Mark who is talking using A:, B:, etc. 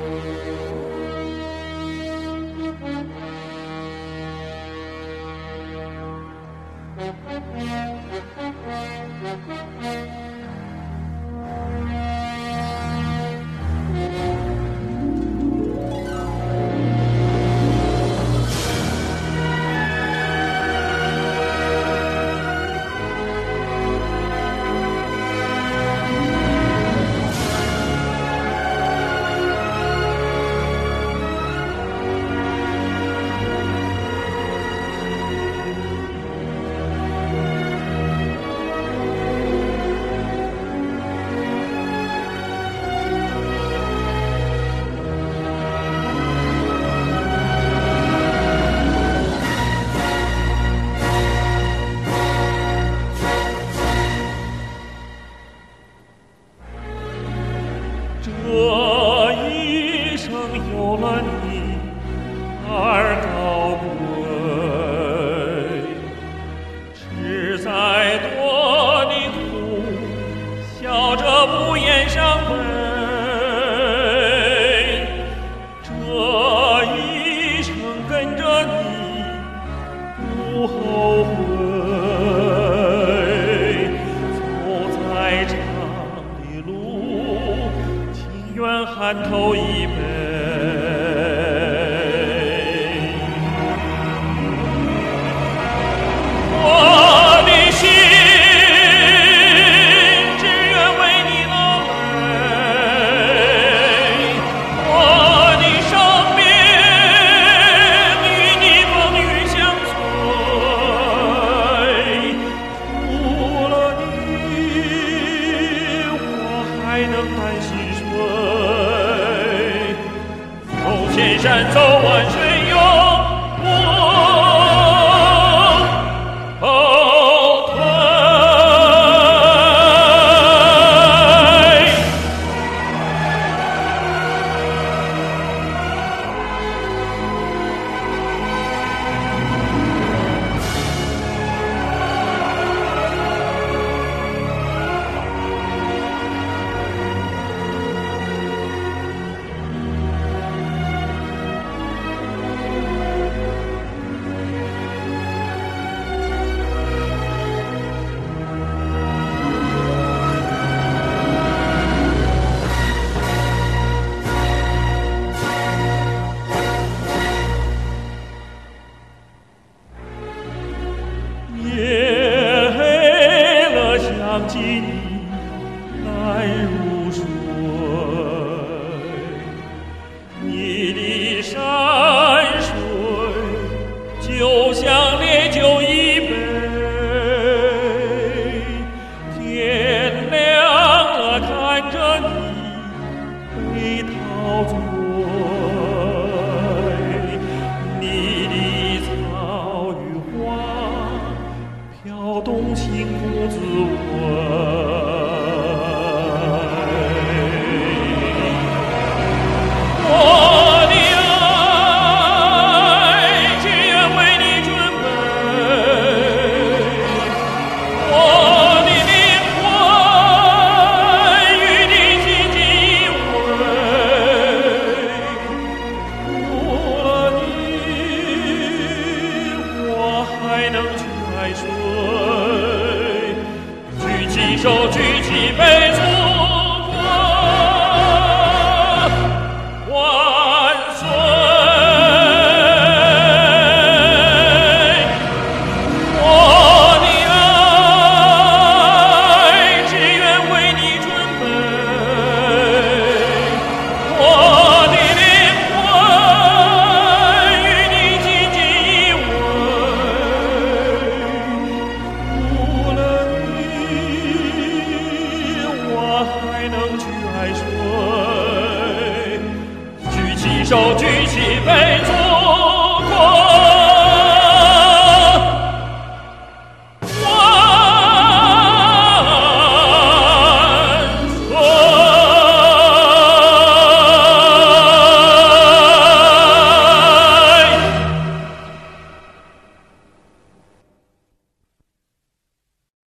A: 这一生有了你而高贵，实在多的苦，笑着不言伤悲。这一生跟着你不后悔，走再长的路，情愿寒透一杯。我的心只愿为你落泪，我的生命与你风雨相随。除了你，我还能谈细水，走千山，走万水，永不后退。夜黑了，想起你难入睡。你的山水就像烈酒一杯，天亮了，看着你被陶醉。你的草与花飘动，情不自闻。我的爱只愿为你准备，我的灵魂与你紧紧依偎。除了你，我还能去海水，举起手，举起杯，